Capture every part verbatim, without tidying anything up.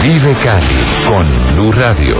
Vive Cali con Blue Radio.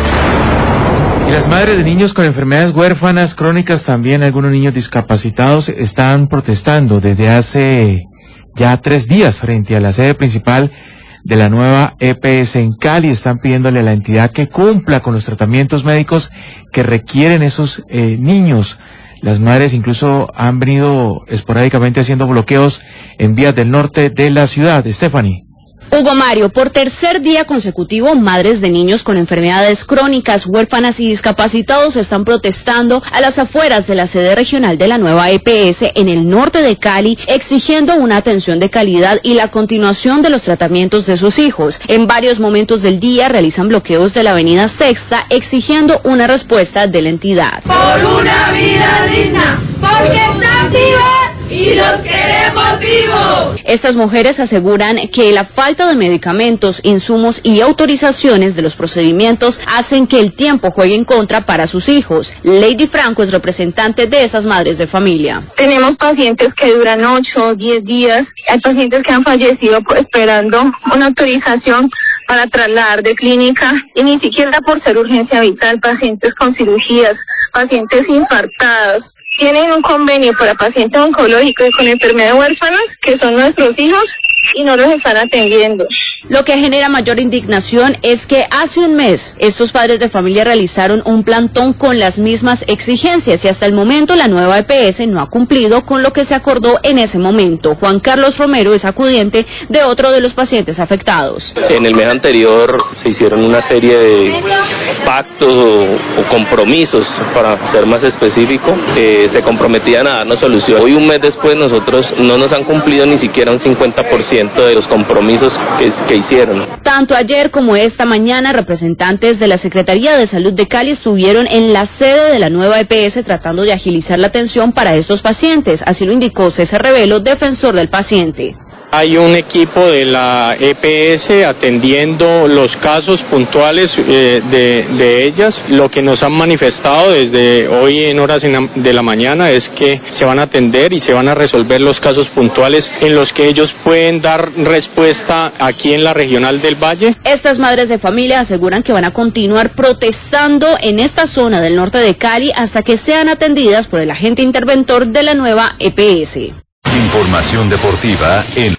Y las madres de niños con enfermedades huérfanas crónicas, también algunos niños discapacitados, están protestando desde hace ya tres días frente a la sede principal de la nueva E P S en Cali. Están pidiéndole a la entidad que cumpla con los tratamientos médicos que requieren esos eh, niños. Las madres incluso han venido esporádicamente haciendo bloqueos en vías del norte de la ciudad. Stephanie. Hugo Mario, por tercer día consecutivo, madres de niños con enfermedades crónicas, huérfanas y discapacitados están protestando a las afueras de la sede regional de la nueva E P S en el norte de Cali, exigiendo una atención de calidad y la continuación de los tratamientos de sus hijos. En varios momentos del día realizan bloqueos de la avenida Sexta, exigiendo una respuesta de la entidad. Por una vida digna, porque están vivas y los queremos vivos. Estas mujeres aseguran que la falta de medicamentos, insumos y autorizaciones de los procedimientos hacen que el tiempo juegue en contra para sus hijos. Lady Franco es representante de esas madres de familia. Tenemos pacientes que duran ocho o diez días, hay pacientes que han fallecido esperando una autorización para trasladar de clínica y ni siquiera por ser urgencia vital, pacientes con cirugías, pacientes infartados. Tienen un convenio para pacientes oncológicos y con enfermedades huérfanas, que son nuestros hijos, y no los están atendiendo. Lo que genera mayor indignación es que hace un mes estos padres de familia realizaron un plantón con las mismas exigencias y hasta el momento la nueva E P S no ha cumplido con lo que se acordó en ese momento. Juan Carlos Romero es acudiente de otro de los pacientes afectados. En el mes anterior se hicieron una serie de pactos o, o compromisos, para ser más específico, que se comprometían a darnos solución. Hoy, un mes después, nosotros no nos han cumplido ni siquiera un cincuenta por ciento de los compromisos que, que hicieron. Tanto ayer como esta mañana, representantes de la Secretaría de Salud de Cali estuvieron en la sede de la nueva E P S tratando de agilizar la atención para estos pacientes. Así lo indicó César Revelo, defensor del paciente. Hay un equipo de la E P S atendiendo los casos puntuales eh, de, de ellas. Lo que nos han manifestado desde hoy en horas de la mañana es que se van a atender y se van a resolver los casos puntuales en los que ellos pueden dar respuesta aquí en la regional del Valle. Estas madres de familia aseguran que van a continuar protestando en esta zona del norte de Cali hasta que sean atendidas por el agente interventor de la nueva E P S. Información deportiva en